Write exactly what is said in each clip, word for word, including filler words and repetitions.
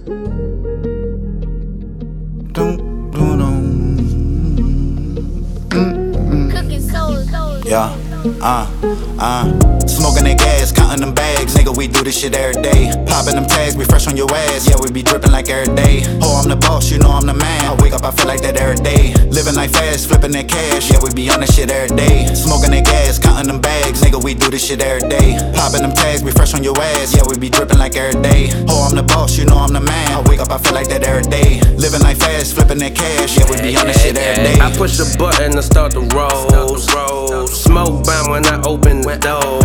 Dum, dum, dum. Mm-mm. Cooking souls. Yeah, uh, uh smoking that gas, counting them bags. Nigga, we do this shit every day. Popping them tags, we fresh on your ass. Yeah, we be dripping like every day. Oh, I'm the boss, you know I'm the man. I wake up, I feel like that every day. Living like fast, flipping that cash. Yeah, we be on that shit every day. Smoking that gas, counting them bags. Nigga, we do this shit every day. Popping them tags, we fresh on your ass. Yeah, we be dripping like every day. Oh, I'm the boss, you know I'm the man. I wake up, I feel like that every day. Living like fast, flipping that cash. Yeah, we be on that shit every day. I push a button to start the rolls. Smoke bomb when I open the door.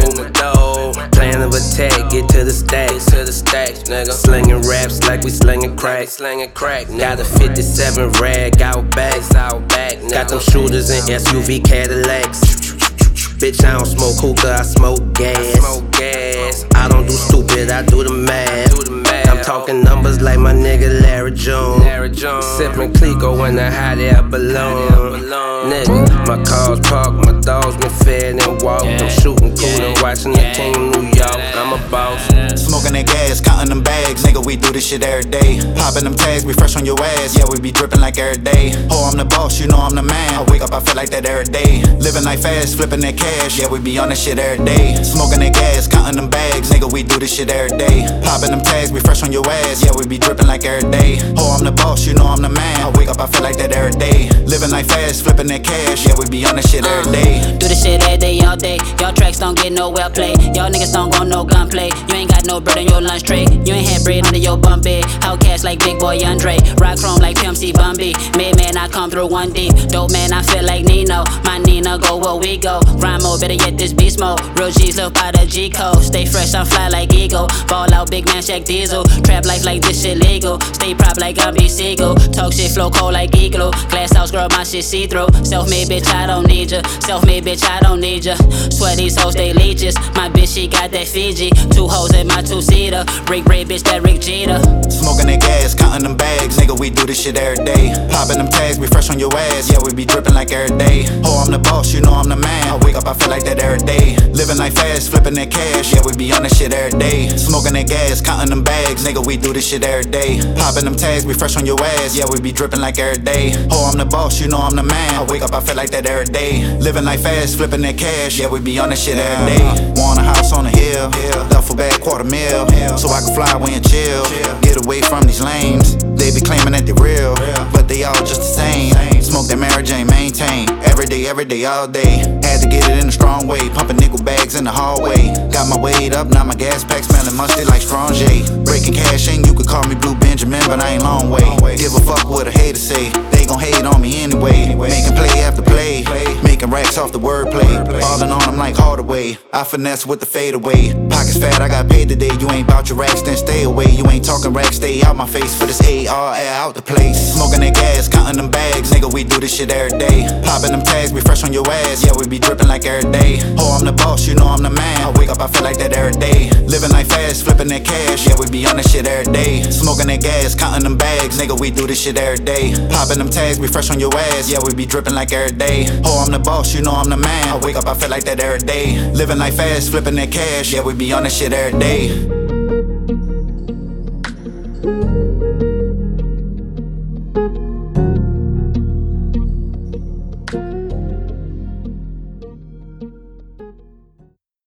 Plan of attack, get to the stacks, to the stacks, nigga. Slinging raps like we slinging crack, slinging crack. Got a fifty-seven rag out back, out back. Got them shooters in S U V Cadillacs. Bitch, I don't smoke hookah, I smoke gas. Smoke gas. I don't do stupid, I do the math. Do the math. I'm talking numbers like my nigga Larry Jones. Larry Jones. Sippin' Clico in the hot air balloon. Nigga, my car's parked, my dogs been fed and walked. I'm shooting cool and watching the team New York. I'm a boss. Smoking that gas, counting them bags. Nigga, we do this shit every day. Popping them tags, we fresh on your ass. Yeah, we be dripping like every day. Oh, I'm the boss, you know I'm the man. I wake up, I feel like that every day. Living like fast, flipping that cash. Yeah, we be on that shit every day. Smoking that gas, counting them bags. Nigga, we do this shit every day. Popping them tags, we fresh on your ass. Yeah, we be dripping like every day. Oh, I'm the boss, you know I'm the man. I wake up, I feel like that every day. Living like fast, flipping that cash. Yeah, we be on that shit every day. Do this shit every day, all day. Y'all tracks don't get no well play. Y'all niggas don't go no gunplay. You ain't got no bread on your lunch tray. You ain't had bread under your bum bed. Outcast like Big Boy Andre. Rock chrome like Pimp C Bumby. Mid man, I come through one deep. Dope man, I feel like Nino. My Nina go where we go. Rhyme mode, better yet this beast mode. Real G's live by the G code. Stay fresh, I'm fly like Eagle. Ball out, big man, check diesel. Trap life like this shit legal. Stay prop like I'm B Siegel. Talk shit, flow cold like Igloo. Glass house girl, my shit see through. Self-made bitch, I don't need ya. Self-made bitch, I don't need ya. Swear these hoes, they leeches. My bitch, she got that Fiji. Two hoes in my two-seater. Rick Ray, bitch, that Rick Jeter. Smoking that gas, counting them bags. Nigga, we do this shit every day. Popping them tags, we fresh on your ass. Yeah, we be dripping like every day. Oh, I'm the boss, you know I'm the man. I wake up, I feel like that every day. Living like fast, flipping that cash. Yeah, we be on that shit every day. Smoking that gas, counting them bags. Nigga, we do this shit every day. Popping them tags, we fresh on your ass. Yeah, we be dripping like every day. Oh, I'm the boss, you know I'm the man. I wake up, I feel like that every day. Living like fast, flipping that cash. Yeah, we be on that shit every day. Want a house on the hill, duffel bag, quarter mil, so I can fly away and chill. Get away from these lames. They be claiming that they real, but they all just the same. Smoke that Mary Jane, maintain. Every day, every day, all day. Had to get it in a strong way. Pumping nickel bags in the hallway. Got my weight up, now my gas pack smelling musty like Strong J. Breaking cash in, you could call me Blue Benjamin, but I ain't long way. Give a fuck what a hater say. They gon' hate on me anyway. Making play after play. Making racks off the wordplay. Falling on them like Hardaway. I finesse with the fadeaway. Pockets fat, I got paid today. You ain't bout your racks, then stay away. You ain't talking racks, stay out my face for this A R air out the place. Smoking that gas, counting them bags. Nigga, we do this shit every day. Popping them tags, we fresh on your ass. Yeah, we be dripping like every day. Oh, I'm the boss, you know I'm the man. I wake up, I feel like that every day. Living like fast, flipping that cash. Yeah, we be on that shit every day. Smoking that gas, counting them bags. Nigga, we do this shit every day. Popping them tags, we fresh on your ass. Yeah, we be dripping like every day. Oh, I'm the boss, you know I'm the man. I wake up, I feel like that every day. Living like fast, flipping that cash. Yeah, we be on that shit every day.